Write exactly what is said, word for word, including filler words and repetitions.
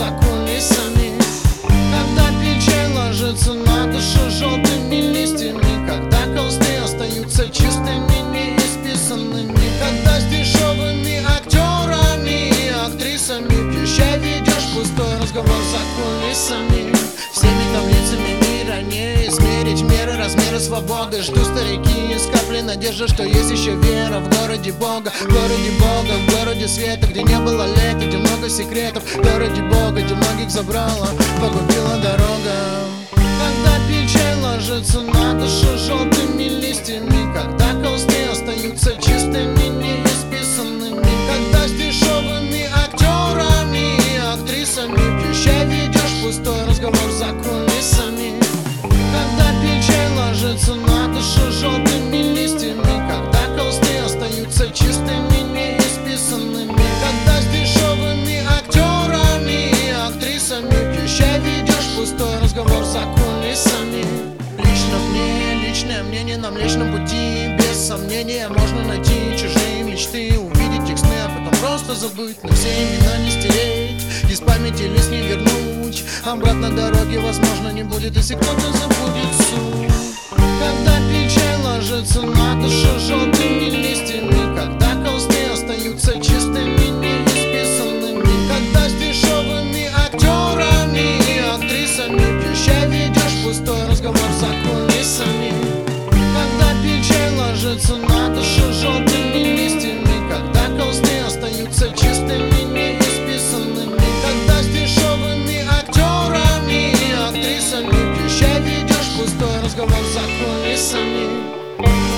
за кулисами. Когда печаль ложится на душу желтыми листьями, когда холсты остаются чистыми, не исписанными, когда с дешевыми актерами и актрисами пьющая ведешь пустой разговор за кулисами. Всеми таблицами мира не измерить меры размера свободы. Жду старики из капли надежды, что есть еще вера в городе Бога. В городе Бога, в городе света, где не было лета, где много секретов. В городе Бога, где многих забрала, погубила дорога. Когда печаль ложится на душу желтыми листьями, когда холсты остаются чистыми, не исписанными, когда с дешевыми актерами и актрисами пьющая ведешь пустой разговор за кулисами. Когда печаль ложится на душу желтыми листьями, когда холсты остаются чистыми, не исписанными, когда с дешевыми актерами и актрисами пьющая ведешь пустой разговор за кулисами. Лично мне, личное мнение на Млечном пути, без сомнения можно найти чужие мечты, увидеть их сны, а потом просто забыть, но все имена не стереть, из памяти лист не вернуть. Обратно дороги, возможно, не будет, если кто-то забудет суть. Когда печаль ложится на душу желтыми листьями, когда холсты остаются чистыми, не исписанными, когда с дешевыми актерами и актрисами пьющая ведешь пустой разговор за кулисами. Когда печаль ложится на душу желтыми листьями, когда холсты остаются чистыми, не исписанными, когда с дешевыми актерами и актрисами пьющая ведешь пустой разговор за кулисами.